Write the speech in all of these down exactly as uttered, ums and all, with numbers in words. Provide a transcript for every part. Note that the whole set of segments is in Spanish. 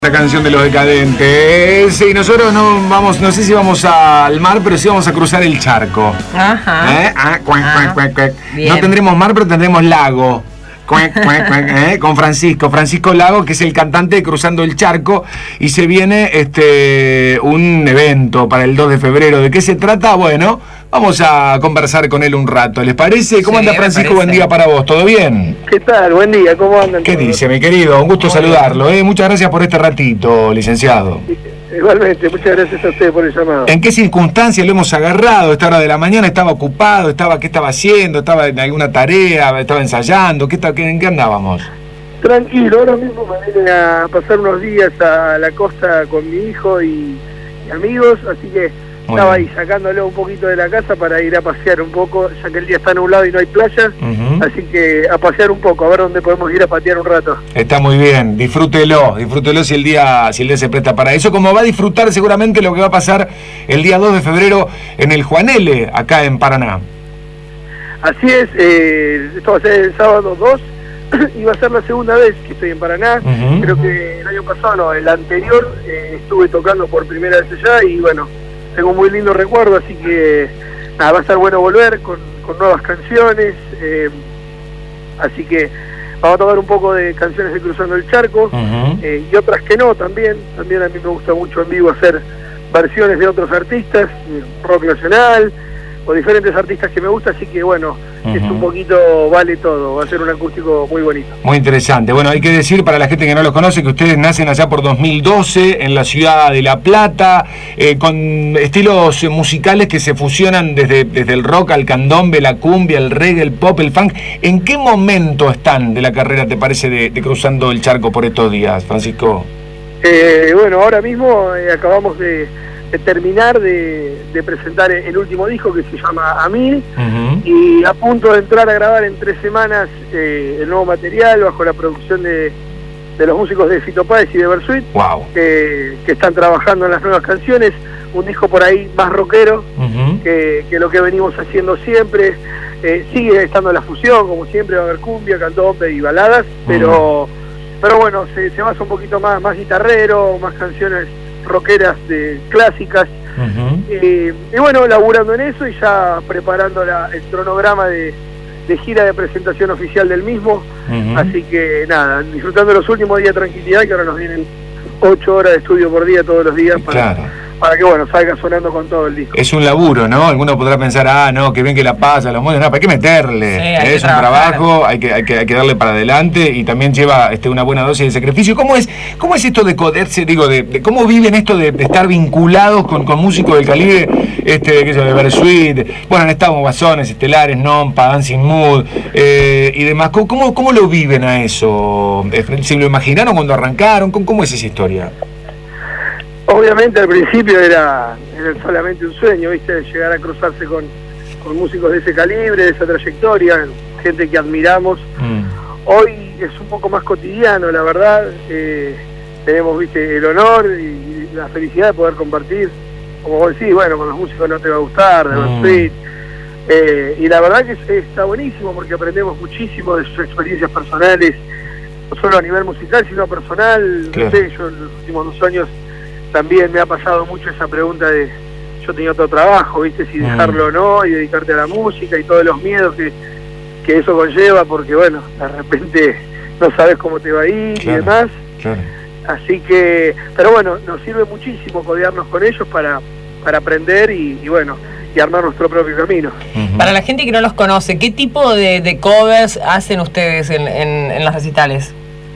La canción de Los Decadentes. Sí, nosotros no vamos, no sé si vamos al mar, pero sí vamos a cruzar el charco. Ajá. ¿Eh? Ah, cuac, Ah, cuac, cuac. bien. No tendremos mar, pero tendremos lago. Cuac, cuac, cuac, ¿eh? Con Francisco, Francisco Lago, que es el cantante de Cruzando el Charco, y se viene este un evento para el dos de febrero. ¿De qué se trata? Bueno, vamos a conversar con él un rato. ¿Les parece? ¿Cómo Sí, anda me Francisco? parece. Buen día para vos, ¿todo bien? ¿Qué tal? Buen día, ¿cómo andan? ¿Qué todos? dice, mi querido? Un gusto Muy saludarlo, ¿eh? Muchas gracias por este ratito, licenciado. Igualmente, muchas gracias a ustedes por el llamado. ¿En qué circunstancias lo hemos agarrado? ¿Esta hora de la mañana estaba ocupado? ¿Estaba qué estaba haciendo? ¿Estaba en alguna tarea? ¿Estaba ensayando? ¿Qué, ta- qué- ¿En qué andábamos? Tranquilo, ahora mismo me vine a pasar unos días a la costa con mi hijo y, y amigos, así que Muy estaba bien. ahí sacándolo un poquito de la casa para ir a pasear un poco, ya que el día está nublado y no hay playas, Ujú. así que a pasear un poco, a ver dónde podemos ir a patear un rato. Está muy bien, disfrútelo, disfrútelo si el día si el día se presta para eso, como va a disfrutar seguramente lo que va a pasar el día dos de febrero en el Juan L, acá en Paraná. Así es, eh, esto va a ser el sábado dos, y va a ser la segunda vez que estoy en Paraná. Ujú. Creo que el año pasado, no, el anterior, eh, estuve tocando por primera vez allá y bueno, tengo muy lindo recuerdo, así que nada, va a estar bueno volver con, con nuevas canciones, eh, así que vamos a tocar un poco de canciones de Cruzando el Charco, Ujú. eh, y otras que no también, también a mí me gusta mucho en vivo hacer versiones de otros artistas, eh, rock nacional, o diferentes artistas que me gustan, así que bueno, es Ujú. un poquito, vale todo, va a ser un acústico muy bonito. Muy interesante. Bueno, hay que decir para la gente que no los conoce que ustedes nacen allá por dos mil doce en la ciudad de La Plata, eh, con estilos musicales que se fusionan desde, desde el rock al candombe, la cumbia, el reggae, el pop, el funk. ¿En qué momento están de la carrera, te parece, de, de Cruzando el Charco por estos días, Francisco? Eh, bueno, ahora mismo eh, acabamos de, de terminar de, de presentar el último disco que se llama A Mil, Ujú. y a punto de entrar a grabar en tres semanas eh, el nuevo material bajo la producción de, de los músicos de Fito Páez y de Versuit, Wow. que, que están trabajando en las nuevas canciones, un disco por ahí más rockero Ujú. que, que lo que venimos haciendo siempre. Eh, sigue estando la fusión, como siempre va a haber cumbia, candombe y baladas, pero, pero bueno, se, se basa un poquito más, más guitarrero, más canciones rockeras de clásicas. Ujú. Eh, y bueno, laburando en eso y ya preparando la, el cronograma de, de gira de presentación oficial del mismo. Ujú. Así que nada, disfrutando los últimos días de tranquilidad, que ahora nos vienen ocho horas de estudio por día todos los días para, Claro. para que bueno, salga sonando con todo el disco. Es un laburo, ¿no? Alguno podrá pensar, ah, no, que bien que la pasa, los modos, no, pero hay que meterle. Sí, hay que es un trabajar. trabajo, hay que, hay que, hay que darle para adelante y también lleva este, una buena dosis de sacrificio. ¿Cómo es, cómo es esto de coderse, digo, de, de cómo viven esto de, de estar vinculados con, con músicos del calibre, este, qué sé yo, de Versuit, bueno, han estado Guasones, Estelares, Nompa, Dancing Mood eh, y demás? ¿Cómo, cómo, cómo lo viven a eso? ¿Se lo imaginaron cuando arrancaron? ¿Cómo, cómo es esa historia? Obviamente al principio era, era solamente un sueño, ¿viste? Llegar a cruzarse con, con músicos de ese calibre, de esa trayectoria, gente que admiramos. Mm. Hoy es un poco más cotidiano, la verdad. Eh, tenemos, viste, el honor y la felicidad de poder compartir, como vos decís, bueno, con los músicos no te va a gustar, de Mm. Versuit. Eh, y la verdad que es- está buenísimo porque aprendemos muchísimo de sus experiencias personales, no solo a nivel musical, sino personal. Claro. No sé, yo en los últimos dos años también me ha pasado mucho esa pregunta de, yo tenía otro trabajo, viste, si Mm. dejarlo o no, y dedicarte a la música y todos los miedos que, que eso conlleva, porque bueno, de repente no sabes cómo te va a ir Claro. y demás. Claro. Así que, pero bueno, nos sirve muchísimo codearnos con ellos para, para aprender y, y bueno, y armar nuestro propio camino. Ujú. Para la gente que no los conoce, ¿qué tipo de, de covers hacen ustedes en, en, en los recitales?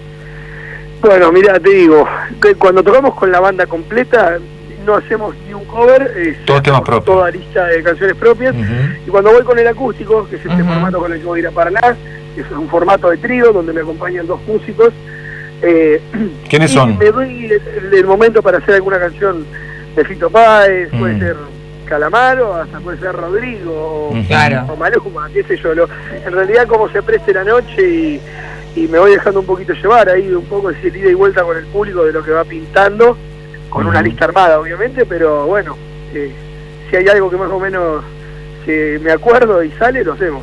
Bueno, mira, te digo, que cuando tocamos con la banda completa, no hacemos ni un cover, es Todos temas hacemos propios. toda lista de canciones propias. Ujú. Y cuando voy con el acústico, que es este Ujú. formato con el que voy a ir a Paraná, que es un formato de trío donde me acompañan dos músicos, eh, ¿Quiénes y son? me doy el, el momento para hacer alguna canción de Fito Páez, puede Mm. ser Calamaro, hasta puede ser Rodrigo, o, Ujú. Claro. o Maluma, qué sé yo. Lo, en realidad como se preste la noche y, y me voy dejando un poquito llevar ahí, un poco ese ida y vuelta con el público de lo que va pintando, con Ujú. una lista armada obviamente, pero bueno, eh, si hay algo que más o menos que me acuerdo y sale, lo hacemos.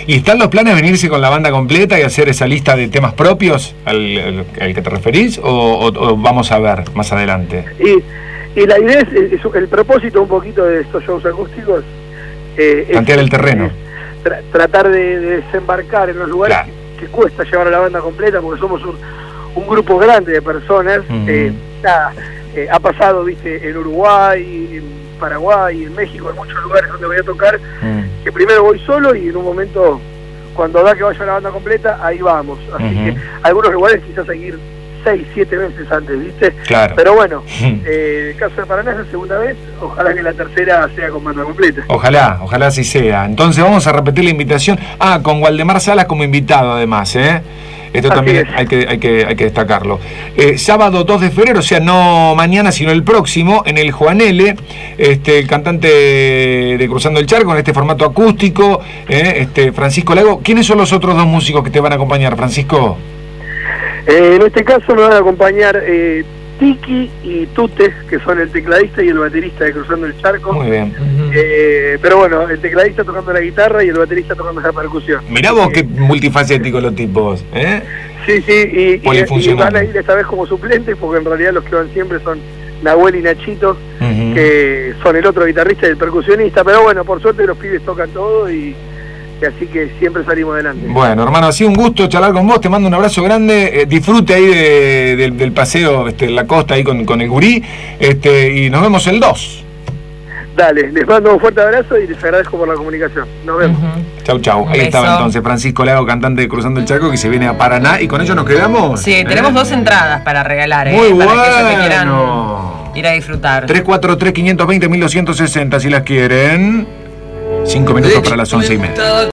¿Y están los planes de venirse con la banda completa y hacer esa lista de temas propios al, al, al que te referís? O, o, ¿O vamos a ver más adelante? Y, y la idea es, es, el propósito un poquito de estos shows acústicos. Eh, Tantear el terreno. Es tra tratar de, de desembarcar en los lugares claro. que, que cuesta llevar a la banda completa, porque somos un, un grupo grande de personas. Uh-huh. eh, nada, eh, ha pasado, viste, en Uruguay, en Paraguay, en México, en muchos lugares donde voy a tocar, uh-huh. que primero voy solo y en un momento, cuando da que vaya la banda completa, ahí vamos. Así uh-huh. que algunos lugares quizás hay que ir seis, siete veces antes, ¿viste? Claro. Pero bueno, eh, el caso de Paraná es la segunda vez, ojalá que la tercera sea con banda completa. Ojalá, ojalá así sea. Entonces vamos a repetir la invitación. Ah, con Waldemar Salas como invitado además, ¿eh? Esto así también hay que, hay, que, hay que destacarlo. Eh, sábado dos de febrero, o sea, no mañana, sino el próximo, en el Juan L., este, el cantante de Cruzando el Charco, en este formato acústico, eh, este, Francisco Lago. ¿Quiénes son los otros dos músicos que te van a acompañar, Francisco? Eh, en este caso me van a acompañar eh, Tiki y Tute, que son el tecladista y el baterista de Cruzando el Charco. Muy bien. Eh, pero bueno, el tecladista tocando la guitarra y el baterista tocando la percusión. Mirá vos qué multifacéticos los tipos, ¿eh? Sí, sí, y, y, y van a ir esta vez como suplentes, porque en realidad los que van siempre son Nahuel y Nachito, uh-huh. que son el otro guitarrista y el percusionista. Pero bueno, por suerte los pibes tocan todo y... así que siempre salimos adelante. Bueno, hermano, ha sido un gusto charlar con vos, te mando un abrazo grande, eh, disfrute ahí de, de, del paseo este, en la costa ahí con, con el gurí, este, y nos vemos el dos. Dale, les mando un fuerte abrazo y les agradezco por la comunicación. Nos vemos. Uh-huh. Chau, chau. Ahí estaba entonces Francisco Lago, cantante de Cruzando el Charco, que se viene a Paraná, y con ello nos quedamos. Sí, ¿eh? Tenemos dos entradas para regalar, ¿eh? Muy para bueno. aquellos que quieran ir a disfrutar. tres cuatro tres, cinco dos cero, mil doscientos sesenta si las quieren. Cinco minutos para las once y media.